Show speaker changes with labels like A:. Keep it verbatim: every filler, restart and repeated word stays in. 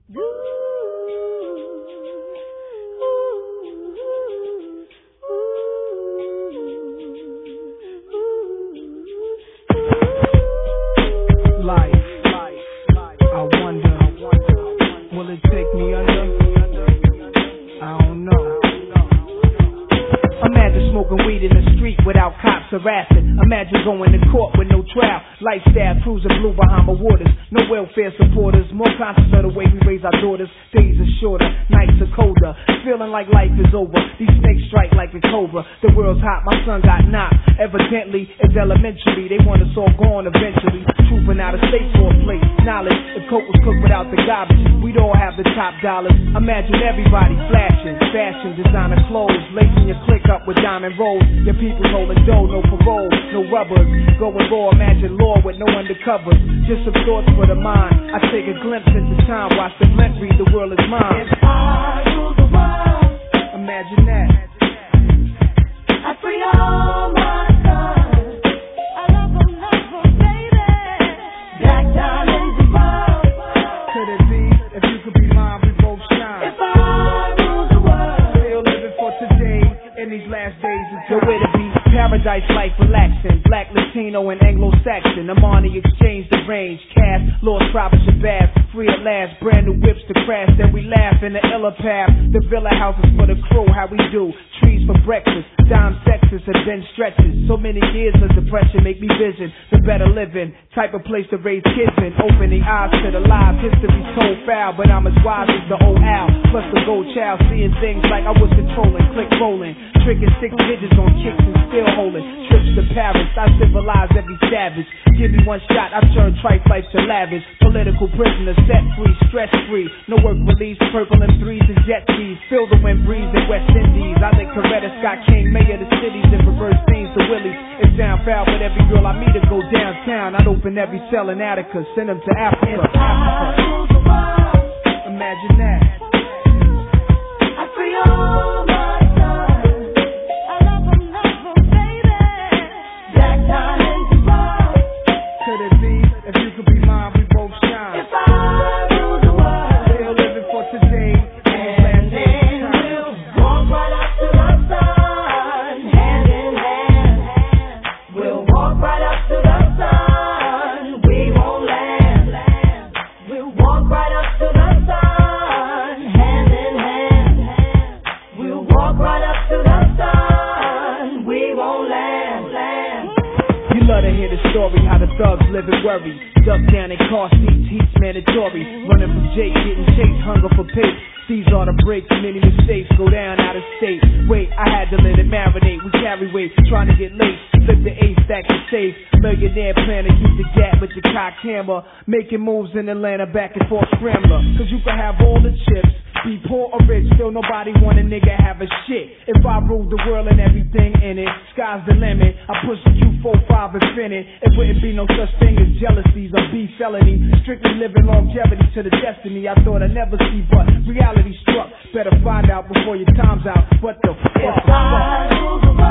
A: Harassing. Imagine going to court with no trial. Lifestyle cruising blue Bahama waters. No welfare supporters. More conscious of the way we raise our daughters. Days are shorter, nights are colder. Feeling like life is over. These snakes strike like a cobra. The world's hot, my son got knocked. Evidently, it's elementary. They want us all gone eventually. Trooping out of state for a plate. Knowledge, if coke was cooked without the garbage, we'd all have the top dollars. Imagine everybody flashing. Fashion, designer clothes. Lacing your click up with diamond rolls. Your people holding dough, no parole, no rubbers. Going raw, imagine law with no undercovers. Just some thoughts for the mind. I take a glimpse into time, watch the glint read, the world is mine. If I rule the world, imagine that. I free all my sons. I love them, love them, baby. Black diamonds and pearls. Could it be, if you could be mine, we both shine. If I rule the world, still living for today, in these last days until where to be. Paradise life relaxing, black, Latino, and Anglo-Saxon. Amani exchange the range, cast, Lost Province and Bath, free at last, brand new whips to crash, then we laugh in the illa path. The villa houses for the crew, how we do, trees for breakfast, dime sexes and then stretches. So many years of depression make me vision the better living, type of place to raise kids in, open the eyes to the lives, history's told foul, but I'm as wise as the old owl, plus the gold child, seeing things like I was controlling, click rolling, tricking six digits on kicks and still holding trips to Paris. I civilize every savage. Give me one shot, I turn trife life to lavish. Political prisoner, set free, stress free. No work release, purple and threes and jet skis. Feel the wind breeze in West Indies. I think Coretta Scott King, mayor of the cities, and reverse things to Willie. It's down foul, but every girl I meet to go downtown. I'd open every cell in Attica, send them to Africa. Africa. Imagine that. I free all my thugs live and worry, duck down in car seats, heat's mandatory. Running from Jake, getting chased, hunger for pace. These are the breaks, many mistakes, go down out of state. Wait, I had to let it marinate. We carry weight, trying to get late. Flip the ace, stack the safe. Millionaire plan to keep the gap with the cock hammer. Making moves in Atlanta, back and forth scrambler. Cause you can have all the chips, be poor or rich, still nobody want a nigga have a shit. If I ruled the world and everything in it, sky's the limit. I push the Q four five infinite. It wouldn't be no such thing as jealousies or beef felony. Strictly living longevity to the destiny I thought I'd never see, but reality struck. Better find out before your time's out. What the fuck?